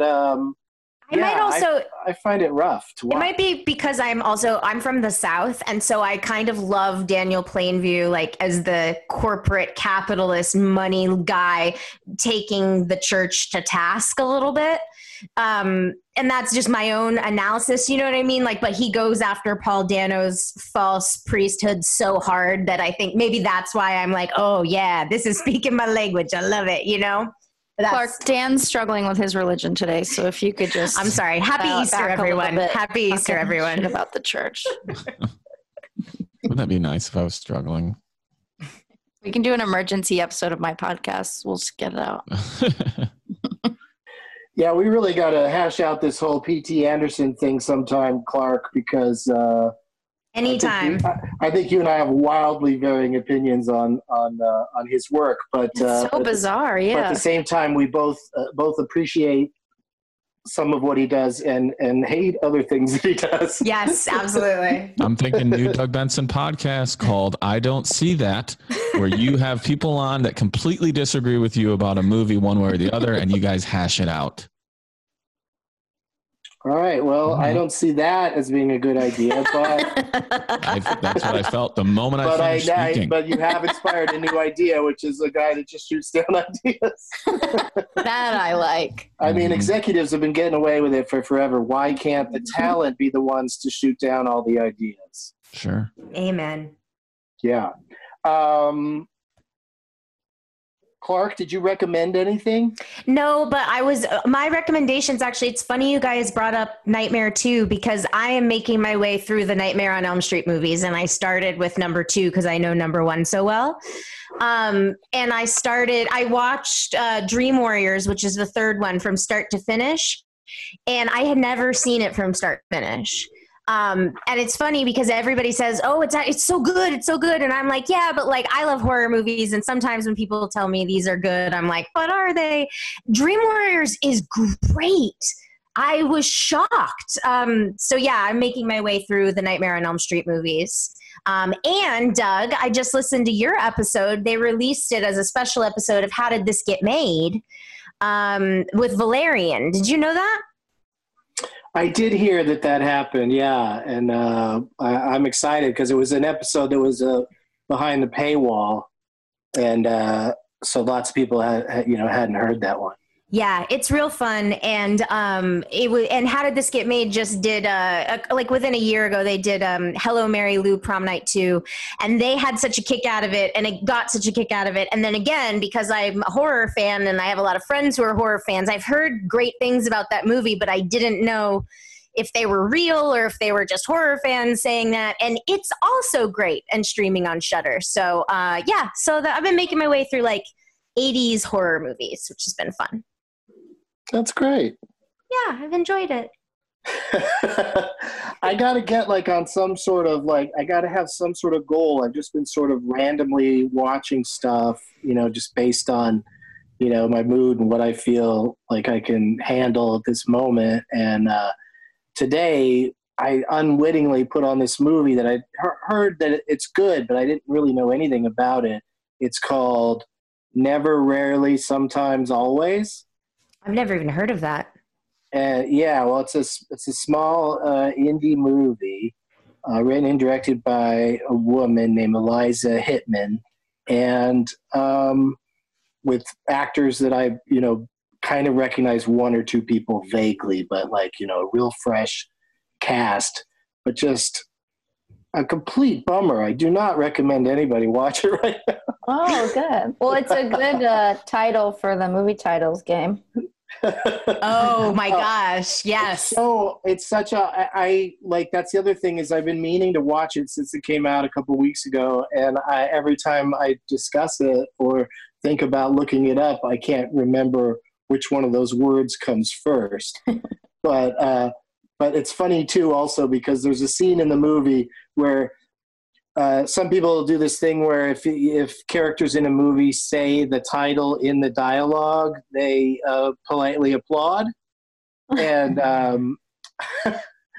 I find it rough to watch. It might be because I'm from the South, and so I kind of love Daniel Plainview, like as the corporate capitalist money guy taking the church to task a little bit. And that's just my own analysis, you know what I mean? Like, but he goes after Paul Dano's false priesthood so hard that I think maybe that's why I'm like, oh yeah, this is speaking my language. I love it, you know? Clark, Dan's struggling with his religion today, so if you could just... I'm sorry. Happy Easter, everyone. Happy Easter, everyone. About the church. Wouldn't that be nice if I was struggling? We can do an emergency episode of my podcast. We'll just get it out. Yeah, we really got to hash out this whole P.T. Anderson thing sometime, Clark, because... Anytime. I think you and I have wildly varying opinions on his work, but it's so bizarre. Yeah. But at the same time, we both appreciate some of what he does and hate other things that he does. Yes, absolutely. I'm thinking new Doug Benson podcast called "I Don't See That," where you have people on that completely disagree with you about a movie one way or the other, and you guys hash it out. All right. Well, I don't see that as being a good idea, but that's what I felt the moment I finished speaking. But you have inspired a new idea, which is a guy that just shoots down ideas. That I like. I mean, executives have been getting away with it for forever. Why can't the talent be the ones to shoot down all the ideas? Sure. Amen. Yeah. Clark, did you recommend anything? No, but my recommendations, actually, it's funny you guys brought up Nightmare 2 because I am making my way through the Nightmare on Elm Street movies, and I started with number 2 because I know number 1 so well. And I watched Dream Warriors, which is the third one, from start to finish, and I had never seen it from start to finish. And it's funny because everybody says, oh, it's so good. It's so good. And I'm like, yeah, but like, I love horror movies. And sometimes when people tell me these are good, I'm like, what are they? Dream Warriors is great. I was shocked. So yeah, I'm making my way through the Nightmare on Elm Street movies. And Doug, I just listened to your episode. They released it as a special episode of How Did This Get Made? With Valerian. Did you know that? I did hear that happened, yeah, and I'm excited because it was an episode that was behind the paywall, and so lots of people hadn't heard that one. Yeah, it's real fun, and it was. And How Did This Get Made? Just did like within a year ago, they did Hello Mary Lou Prom Night 2, and they had such a kick out of it, and it got such a kick out of it. And then again, because I'm a horror fan and I have a lot of friends who are horror fans, I've heard great things about that movie, but I didn't know if they were real or if they were just horror fans saying that. And it's also great and streaming on Shudder. So yeah, I've been making my way through like 80s horror movies, which has been fun. That's great. Yeah, I've enjoyed it. I got to get like on some sort of like, I got to have some sort of goal. I've just been sort of randomly watching stuff, just based on, my mood and what I feel like I can handle at this moment. And today I unwittingly put on this movie that I heard that it's good, but I didn't really know anything about it. It's called Never, Rarely, Sometimes, Always. I've never even heard of that. Yeah, well, it's a small indie movie written and directed by a woman named Eliza Hittman, and with actors that I, kind of recognize one or two people vaguely, but like, a real fresh cast, but just a complete bummer. I do not recommend anybody watch it right now. Oh, good. Well, it's a good title for the movie titles game. Oh my gosh, yes. So it's such I like, that's the other thing is I've been meaning to watch it since it came out a couple weeks ago, and every time I discuss it or think about looking it up, I can't remember which one of those words comes first. But it's funny too also because there's a scene in the movie where some people do this thing where if characters in a movie say the title in the dialogue, they politely applaud. And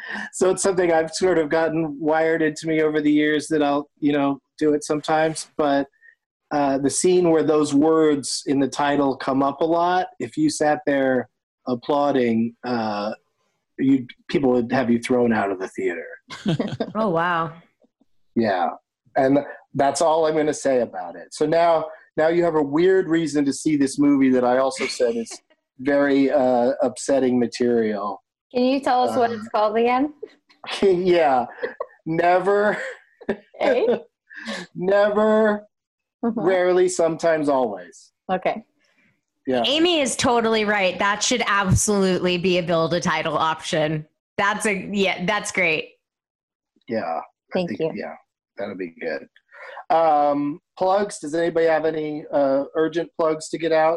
So it's something I've sort of gotten wired into me over the years that I'll, do it sometimes. But the scene where those words in the title come up a lot, if you sat there applauding, people would have you thrown out of the theater. Oh, wow. Yeah. And that's all I'm going to say about it. So now you have a weird reason to see this movie that I also said is very upsetting material. Can you tell us what it's called again? Yeah. Never. Hey? Never. Rarely, sometimes, always. Okay. Yeah. Amy is totally right. That should absolutely be a build a title option. That's great. Yeah. Thank you. Yeah, that'll be good. Plugs. Does anybody have any urgent plugs to get out?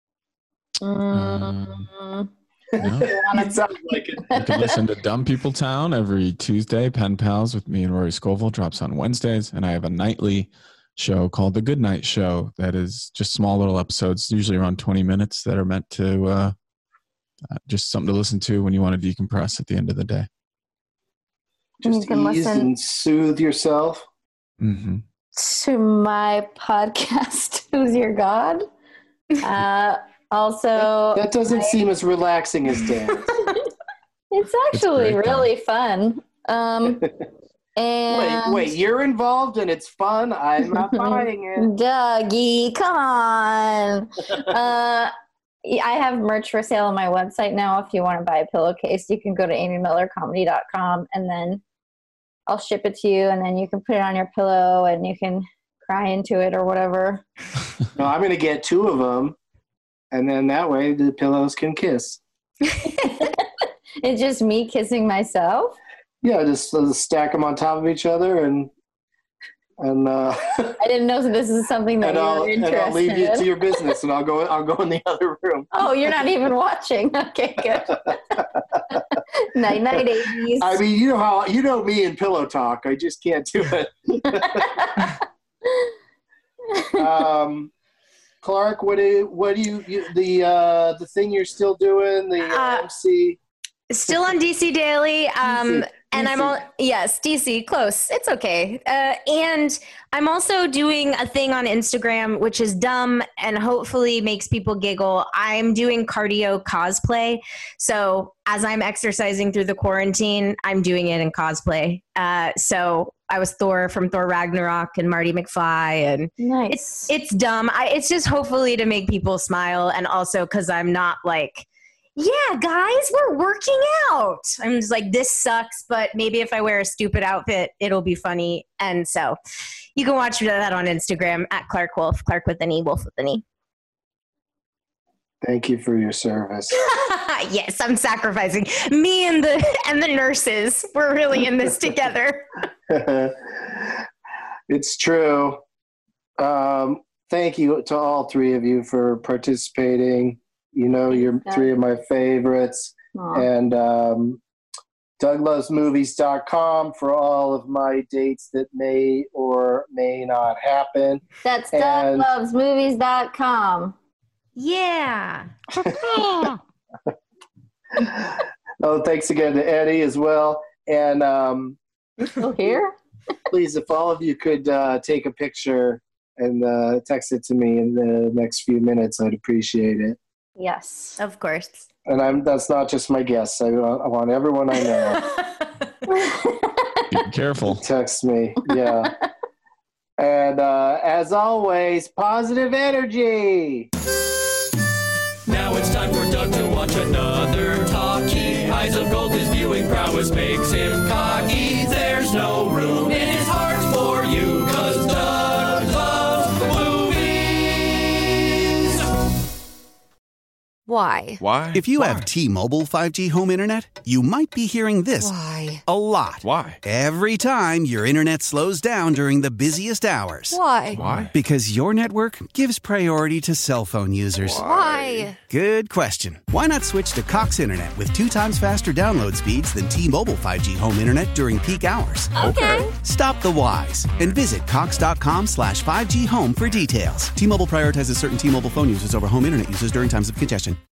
No. It sounds like it. You can listen to Dumb People Town every Tuesday. Pen Pals with me and Rory Scovel drops on Wednesdays, and I have a nightly show called The Good Night Show that is just small little episodes, usually around 20 minutes, that are meant to just something to listen to when you want to decompress at the end of the day. Just ease and soothe yourself. Mm-hmm. To my podcast, Who's Your God? Also, that doesn't seem as relaxing as dance. It's actually really fun. And wait, you're involved and it's fun? I'm not buying it. Dougie, come on. I have merch for sale on my website now. If you want to buy a pillowcase, you can go to amymillercomedy.com and then I'll ship it to you, and then you can put it on your pillow and you can cry into it or whatever. No, I'm going to get 2 of them, and then that way the pillows can kiss. It's just me kissing myself? Yeah, just stack them on top of each other and I didn't know this is something that you're interested in. And I'll leave you to your business, and I'll go in the other room. Oh, you're not even watching. Okay, good. Night, 80s. I mean, you know me and pillow talk. I just can't do it. Clark, what do you the thing you're still doing, the MC? Still on DC Daily. And I'm all, yes, DC, close. It's okay. And I'm also doing a thing on Instagram, which is dumb and hopefully makes people giggle. I'm doing cardio cosplay. So as I'm exercising through the quarantine, I'm doing it in cosplay. So I was Thor from Thor Ragnarok and Marty McFly, and nice. It's dumb. It's just hopefully to make people smile, and also because I'm not like, yeah, guys, we're working out. I'm just like, this sucks, but maybe if I wear a stupid outfit, it'll be funny. And so you can watch that on Instagram at Clark Wolf, Clark with an E, Wolf with an E. Thank you for your service. Yes, I'm sacrificing. Me and the nurses, we're really in this together. It's true. Thank you to all 3 of you for participating. You know, you're 3 of my favorites. Aww. And DougLovesMovies.com for all of my dates that may or may not happen. That's DougLovesMovies.com. Yeah. Oh, thanks again to Eddie as well. And you're still here? Please, if all of you could take a picture and text it to me in the next few minutes, I'd appreciate it. Yes, of course. And that's not just my guests. I want everyone I know. Be careful. Text me. Yeah. And as always, positive energy. Now it's time for Doug to watch another talkie. Eyes of gold, his viewing prowess makes him cocky. There's no room in his heart for you, 'cause Doug loves movies. Why? If you have T-Mobile 5G home internet, you might be hearing this a lot. Why? Every time your internet slows down during the busiest hours. Why? Because your network gives priority to cell phone users. Why? Good question. Why not switch to Cox Internet with 2 times faster download speeds than T-Mobile 5G home internet during peak hours? Okay. Stop the whys and visit cox.com/5G home for details. T-Mobile prioritizes certain T-Mobile phone users over home internet users during times of congestion.